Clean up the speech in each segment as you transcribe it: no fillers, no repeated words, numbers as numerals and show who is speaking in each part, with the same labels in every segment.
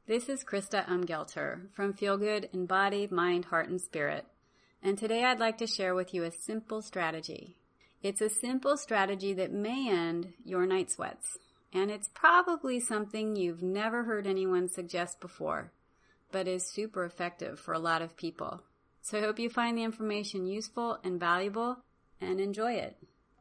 Speaker 1: This is Krista Umgelter from Feel Good in Body, Mind, Heart, and Spirit. And today I'd like to share with you a simple strategy. It's a simple strategy that may end your night sweats. And it's probably something you've never heard anyone suggest before, but is super effective for a lot of people. So I hope you find the information useful and valuable and enjoy it.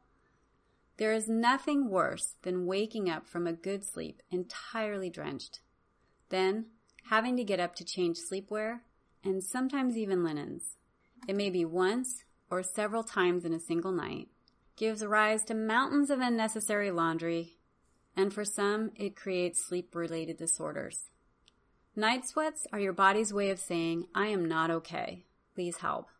Speaker 1: There is nothing worse than waking up from a good sleep entirely drenched. Then, having to get up to change sleepwear, and sometimes even linens. It may be once or several times in a single night, gives rise to mountains of unnecessary laundry, and for some, it creates sleep-related disorders. Night sweats are your body's way of saying, I am not okay. Please help.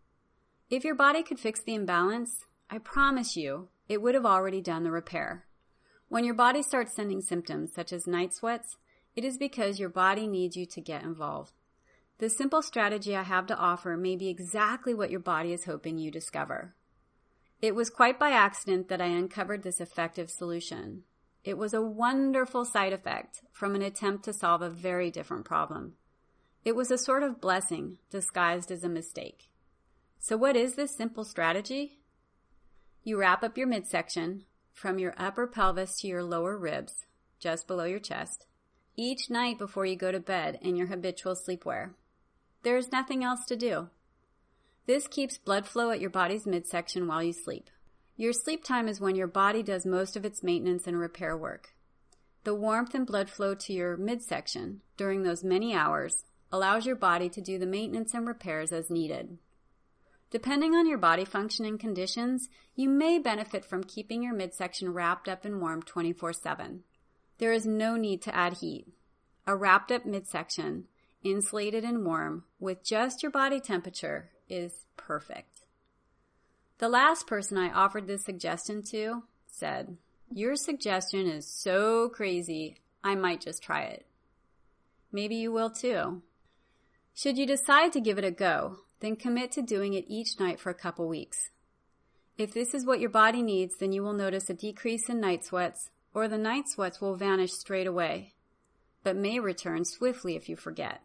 Speaker 1: If your body could fix the imbalance, I promise you, it would have already done the repair. When your body starts sending symptoms such as night sweats, it is because your body needs you to get involved. The simple strategy I have to offer may be exactly what your body is hoping you discover. It was quite by accident that I uncovered this effective solution. It was a wonderful side effect from an attempt to solve a very different problem. It was a sort of blessing disguised as a mistake. So what is this simple strategy? You wrap up your midsection from your upper pelvis to your lower ribs, just below your chest, each night before you go to bed in your habitual sleepwear. There is nothing else to do. This keeps blood flow at your body's midsection while you sleep. Your sleep time is when your body does most of its maintenance and repair work. The warmth and blood flow to your midsection during those many hours allows your body to do the maintenance and repairs as needed. Depending on your body function and conditions, you may benefit from keeping your midsection wrapped up and warm 24/7. There is no need to add heat. A wrapped up midsection, insulated and warm, with just your body temperature is perfect. The last person I offered this suggestion to said, "Your suggestion is so crazy, I might just try it." Maybe you will too. Should you decide to give it a go, then commit to doing it each night for a couple weeks. If this is what your body needs, then you will notice a decrease in night sweats, or the night sweats will vanish straight away, but may return swiftly if you forget.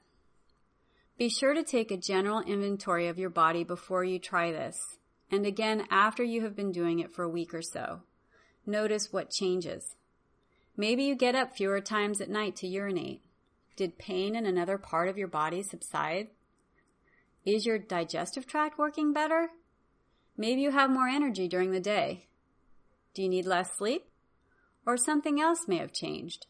Speaker 1: Be sure to take a general inventory of your body before you try this, and again after you have been doing it for a week or so. Notice what changes. Maybe you get up fewer times at night to urinate. Did pain in another part of your body subside? Is your digestive tract working better? Maybe you have more energy during the day. Do you need less sleep? Or something else may have changed.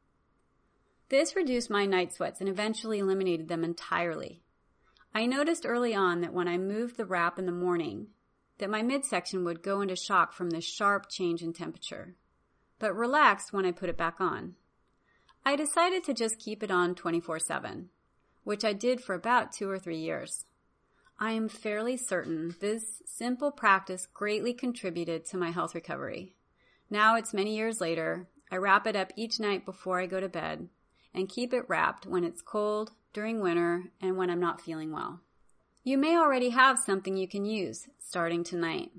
Speaker 1: This reduced my night sweats and eventually eliminated them entirely. I noticed early on that when I moved the wrap in the morning, that my midsection would go into shock from the sharp change in temperature, but relaxed when I put it back on. I decided to just keep it on 24/7, which I did for about 2 or 3 years. I am fairly certain this simple practice greatly contributed to my health recovery. Now it's many years later, I wrap it up each night before I go to bed and keep it wrapped when it's cold, during winter, and when I'm not feeling well. You may already have something you can use starting tonight.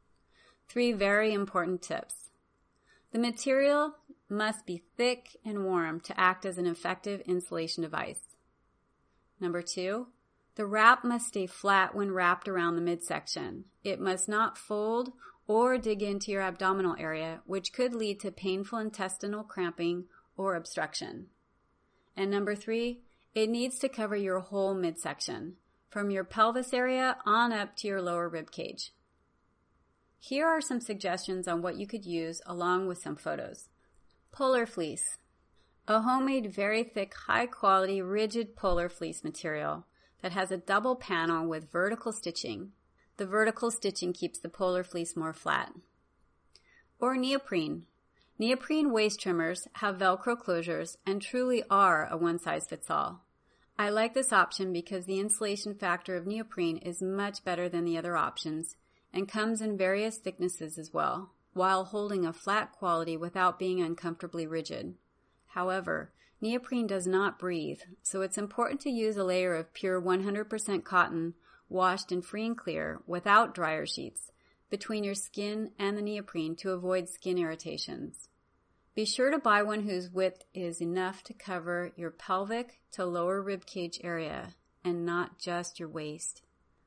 Speaker 1: 3 very important tips. The material must be thick and warm to act as an effective insulation device. Number 2, the wrap must stay flat when wrapped around the midsection. It must not fold or dig into your abdominal area, which could lead to painful intestinal cramping or obstruction. And number 3, it needs to cover your whole midsection, from your pelvis area on up to your lower rib cage. Here are some suggestions on what you could use along with some photos. Polar fleece. A homemade, very thick, high-quality, rigid polar fleece material that has a double panel with vertical stitching. The vertical stitching keeps the polar fleece more flat. Or neoprene. Neoprene waist trimmers have Velcro closures and truly are a one-size-fits-all. I like this option because the insulation factor of neoprene is much better than the other options and comes in various thicknesses as well, while holding a flat quality without being uncomfortably rigid. However, neoprene does not breathe, so it's important to use a layer of pure 100% cotton washed in free and clear without dryer sheets between your skin and the neoprene to avoid skin irritations. Be sure to buy one whose width is enough to cover your pelvic to lower rib cage area and not just your waist.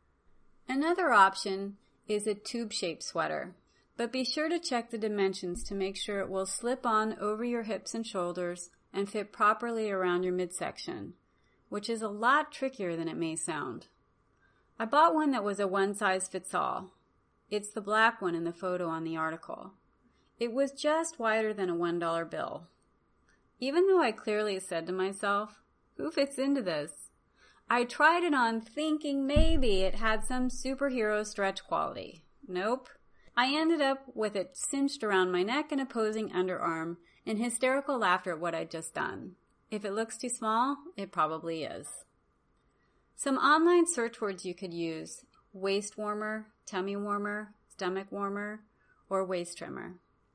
Speaker 1: Another option is a tube-shaped sweater, but be sure to check the dimensions to make sure it will slip on over your hips and shoulders and fit properly around your midsection, which is a lot trickier than it may sound. I bought one that was a one-size-fits-all. It's the black one in the photo on the article. It was just wider than a $1 bill. Even though I clearly said to myself, who fits into this? I tried it on thinking maybe it had some superhero stretch quality. Nope. I ended up with it cinched around my neck and opposing underarm in hysterical laughter at what I'd just done. If it looks too small, it probably is. Some online search words you could use: waist warmer, tummy warmer, stomach warmer, or waist trimmer.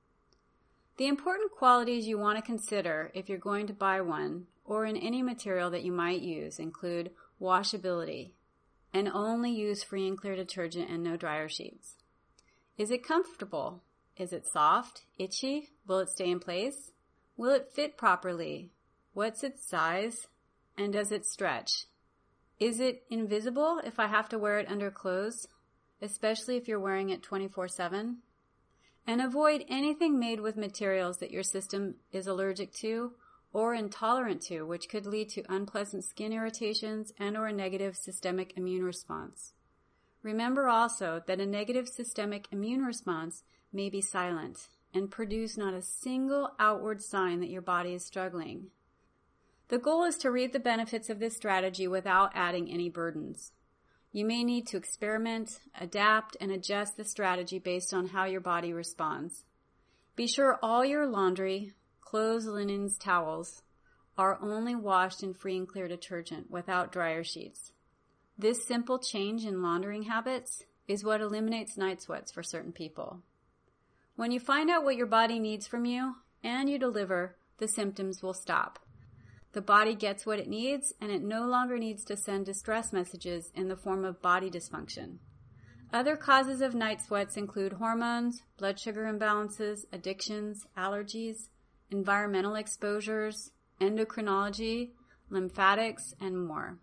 Speaker 1: The important qualities you want to consider if you're going to buy one or in any material that you might use include washability and only use free and clear detergent and no dryer sheets. Is it comfortable? Is it soft? Itchy? Will it stay in place? Will it fit properly? What's its size? And does it stretch? Is it invisible if I have to wear it under clothes, especially if you're wearing it 24/7? And avoid anything made with materials that your system is allergic to or intolerant to, which could lead to unpleasant skin irritations and or a negative systemic immune response. Remember also that a negative systemic immune response may be silent and produce not a single outward sign that your body is struggling. The goal is to reap the benefits of this strategy without adding any burdens. You may need to experiment, adapt, and adjust the strategy based on how your body responds. Be sure all your laundry, clothes, linens, towels are only washed in free and clear detergent without dryer sheets. This simple change in laundering habits is what eliminates night sweats for certain people. When you find out what your body needs from you and you deliver, the symptoms will stop. The body gets what it needs, and it no longer needs to send distress messages in the form of body dysfunction. Other causes of night sweats include hormones, blood sugar imbalances, addictions, allergies, environmental exposures, endocrinology, lymphatics, and more.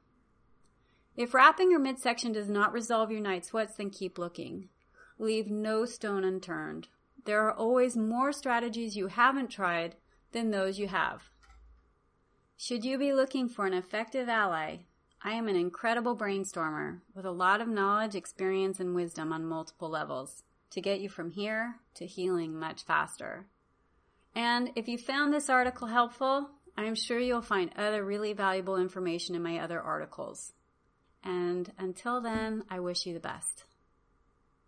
Speaker 1: If wrapping your midsection does not resolve your night sweats, then keep looking. Leave no stone unturned. There are always more strategies you haven't tried than those you have. Should you be looking for an effective ally, I am an incredible brainstormer with a lot of knowledge, experience, and wisdom on multiple levels to get you from here to healing much faster. And if you found this article helpful, I am sure you'll find other really valuable information in my other articles. And until then, I wish you the best.